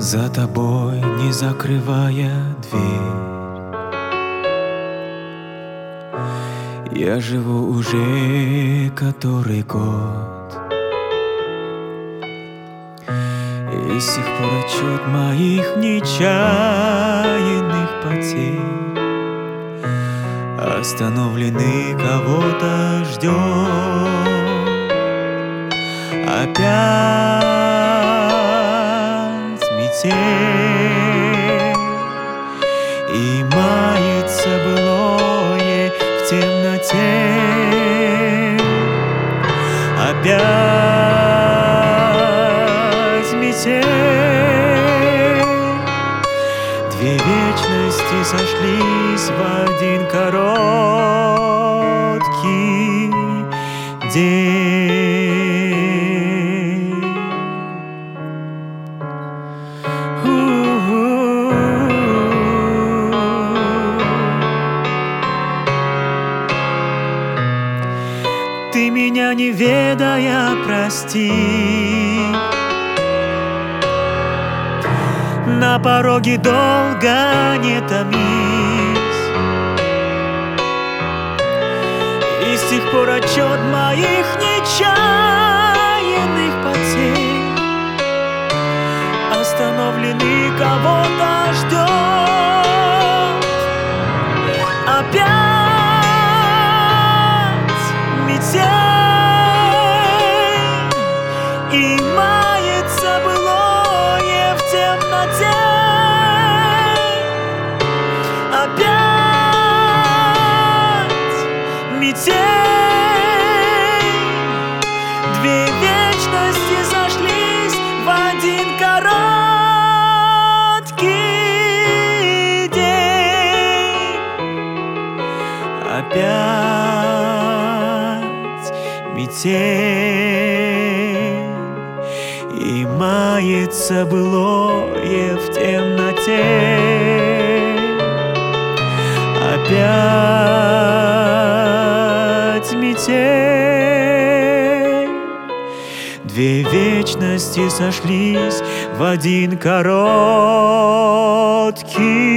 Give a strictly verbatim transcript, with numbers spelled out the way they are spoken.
за тобой, не закрывая дверь. Я живу уже который год, и с сих пор отчет моих нечаянных потерь остановлены, кого-то ждет. Опять метель, и мается былое в темноте. Опять метель, две вечности сошлись в один короткий день. Ты меня, не ведая, прости. На пороге долго не томись, и с тех пор отчет моих нечаянных потерь остановлены, кого-то ждет. Опять метель, и мается былое в темноте. Опять метель, две вечности сошлись в один короткий день. Опять метель, и мается былое в темноте. Опять метель, две вечности сошлись в один короткий